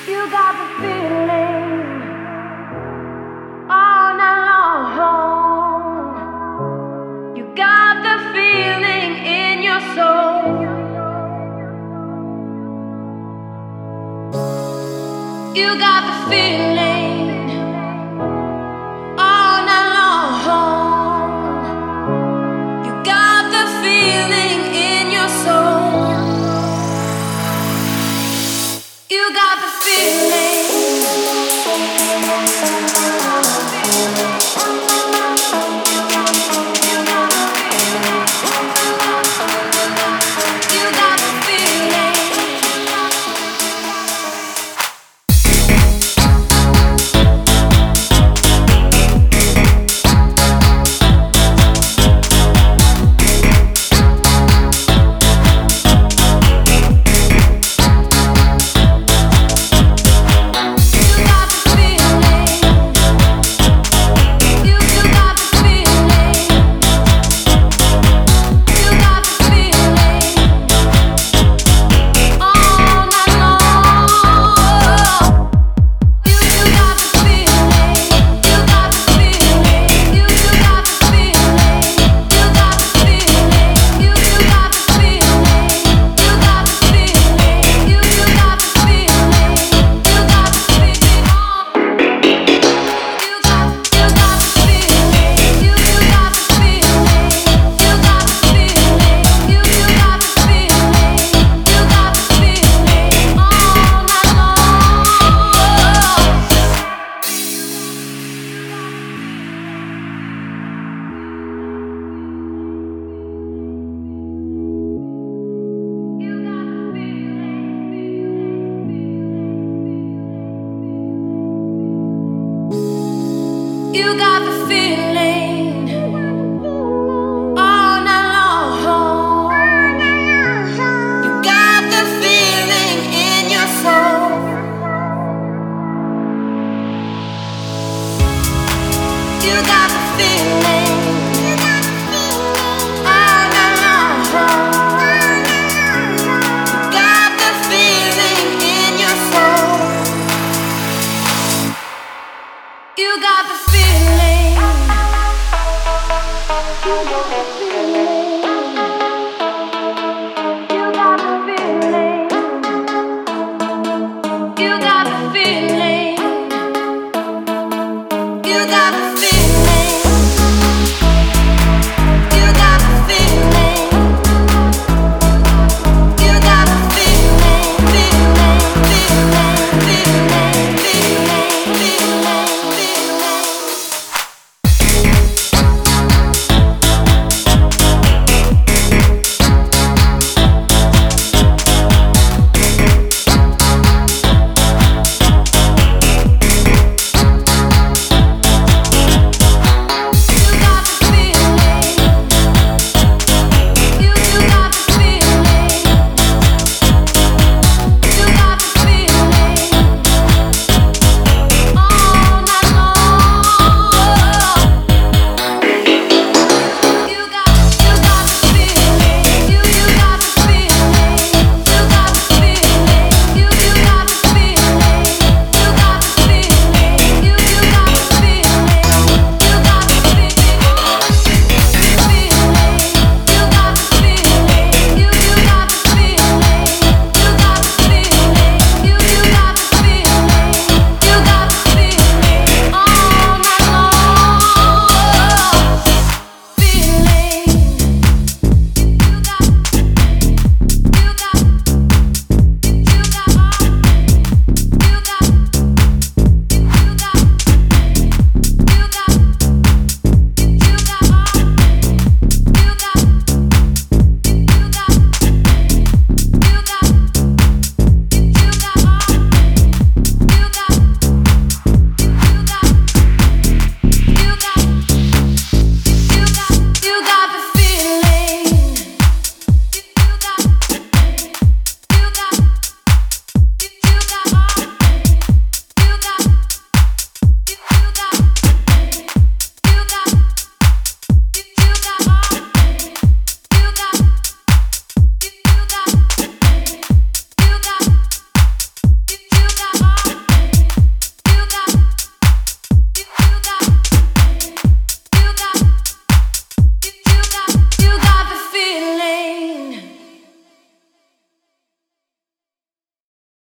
You got the feeling all night long. You got the feeling in your soul. You got the feeling all night long. You got the feeling in your soul. You got the feeling. You got the feeling all night long. You got the feeling in your soul. You got the feeling all night long. You got the feeling in your soul. You got the feeling.